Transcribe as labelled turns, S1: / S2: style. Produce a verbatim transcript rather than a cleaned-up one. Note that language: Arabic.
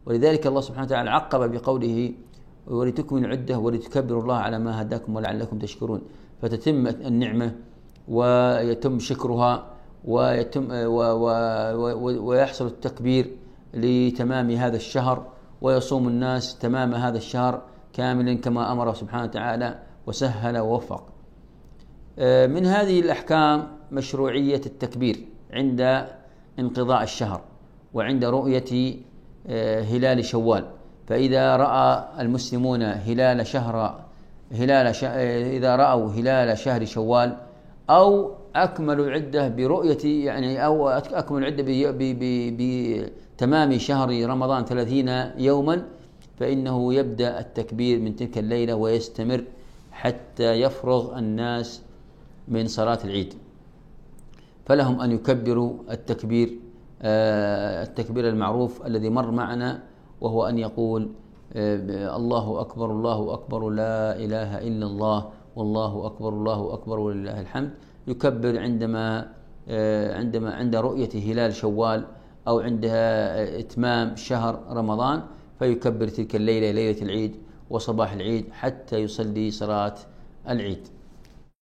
S1: ولذلك الله سبحانه وتعالى عقب بقوله ولتكملوا العدة ولتكبروا الله على ما هداكم ولعلكم تشكرون، فتتم النعمة ويتم شكرها ويتم ويحصل التكبير لتمام هذا الشهر، ويصوم الناس تمام هذا الشهر كاملا كما أمر سبحانه وتعالى وسهل ووفق. من هذه الأحكام مشروعية التكبير عند انقضاء الشهر وعند رؤية هلال شوال. فإذا رأى المسلمون هلال شهر هلال ش... إذا رأوا هلال شهر شوال أو أكملوا العدة برؤية يعني أو أكملوا العدة بتمام شهر رمضان ثلاثين يوما، فإنه يبدأ التكبير من تلك الليلة ويستمر حتى يفرغ الناس من صلاة العيد. فلهم أن يكبروا التكبير التكبير المعروف الذي مر معنا، وهو أن يقول الله أكبر الله أكبر لا إله إلا الله والله أكبر الله أكبر ولله الحمد. يكبر عندما عندما عند رؤية هلال شوال أو عند إتمام شهر رمضان، فيكبر تلك الليلة ليلة العيد وصباح العيد حتى يصلي صلاة العيد.